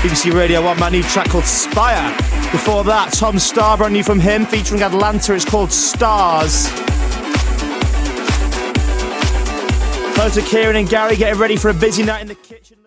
BBC Radio 1, my new track called Spire. Before that, Tom Starr, brand new from him, featuring Atlanta, it's called Stars. Close to Kieran and Gary getting ready for a busy night in the kitchen.